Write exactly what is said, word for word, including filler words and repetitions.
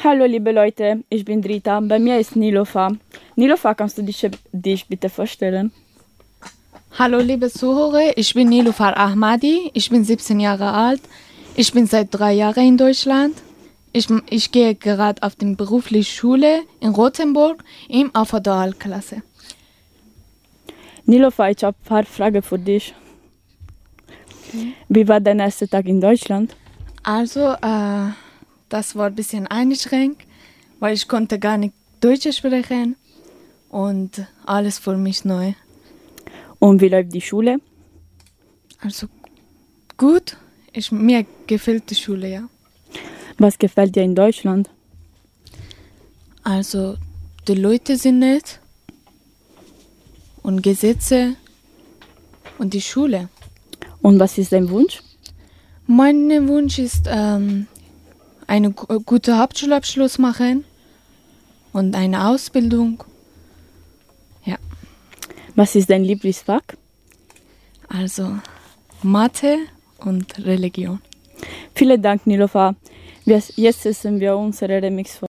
Hallo liebe Leute, ich bin Rita, bei mir ist Nilofa. Nilofa, kannst du dich, dich bitte vorstellen? Hallo liebe Zuhörer, ich bin Nilufar Ahmadi, ich bin siebzehn Jahre alt, ich bin seit drei Jahren in Deutschland. Ich, ich gehe gerade auf die berufliche Schule in Rothenburg im Auferdal-Klasse. Nilofa, ich habe ein paar Fragen für dich. Okay. Wie war dein erster Tag in Deutschland? Also, äh, das war ein bisschen eingeschränkt, weil ich konnte gar nicht Deutsch sprechen und alles für mich neu. Und wie läuft die Schule? Also gut, ich, mir gefällt die Schule, ja. Was gefällt dir in Deutschland? Also die Leute sind nett und Gesetze und die Schule. Und was ist dein Wunsch? Mein Wunsch ist, ähm, einen gu- guten Hauptschulabschluss machen und eine Ausbildung. Ja, Was ist dein Lieblingsfach? also Mathe und Religion. Vielen Dank, Nilofa. Wir- Jetzt essen wir unsere Remix vor.